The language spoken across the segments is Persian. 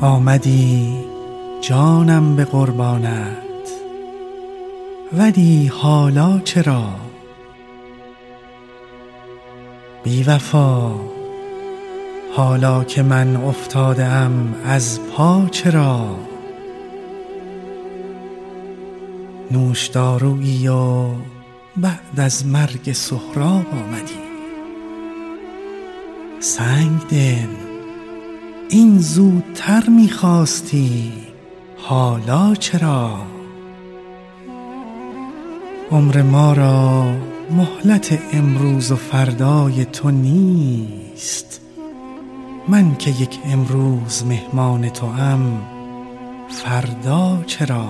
آمدی جانم به قربانت، ولی حالا چرا؟ بی وفا حالا که من افتاده ام از پا چرا؟ نوشدارویی و بعد از مرگ سهراب آمدی. سنگ دل این زودتر می‌خواستی، حالا چرا؟ عمر ما را مهلت امروز و فردای تو نیست. من که یک امروز مهمان توام، فردا چرا؟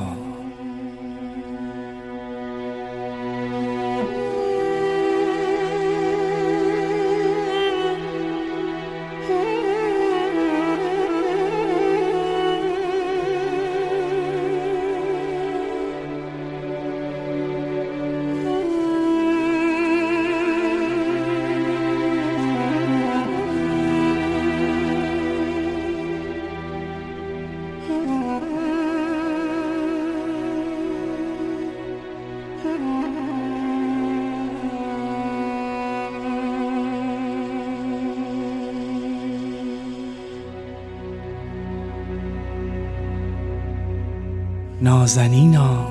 نازنینا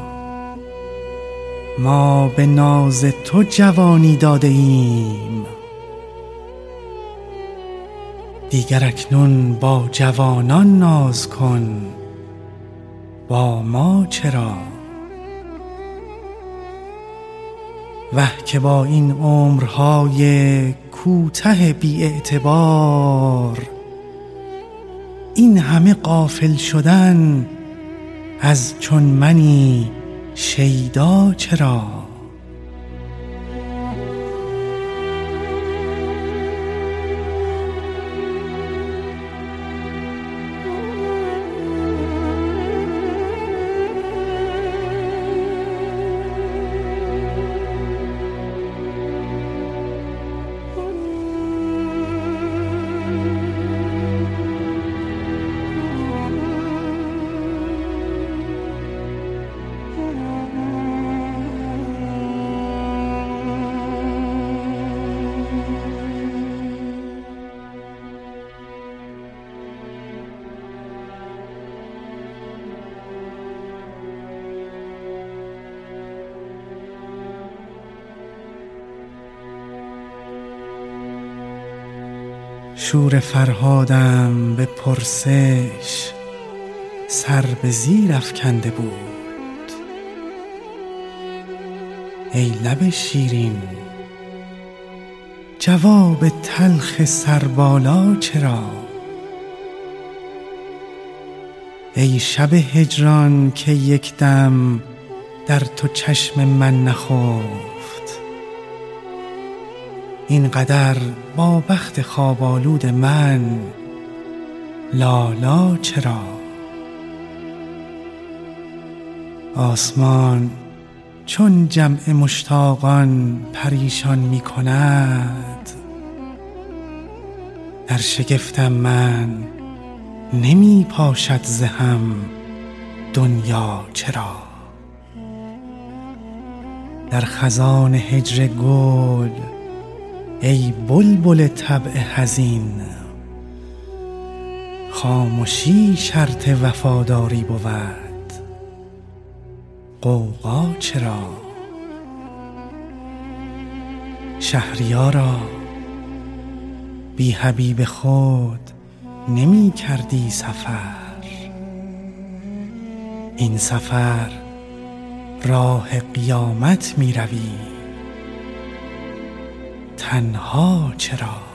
ما به ناز تو جوانی داده ایم، دیگر اکنون با جوانان ناز کن، با ما چرا؟ وه که با این عمرهای کوته بی اعتبار، این همه غافل شدن از چون منی شیدا چرا؟ شور فرهادم به پرسش سر به زیر افکنده بود. ای لب شیرین جواب تلخ سربالا چرا؟ ای شب هجران که یک دم در تو چشم من نخفت، اینقدر با بخت خواب آلود من لالا چرا؟ آسمان چون جمع مشتاقان پریشان می کند، در شگفتم من نمی پاشد ز هم دنیا چرا؟ در خزان هجر گل ای بلبل طبع حزین، خاموشی شرط وفاداری بود، غوغا چرا؟ شهریارا بی حبیب خود نمی کردی سفر، این سفر راه قیامت می روی، تنها چرا؟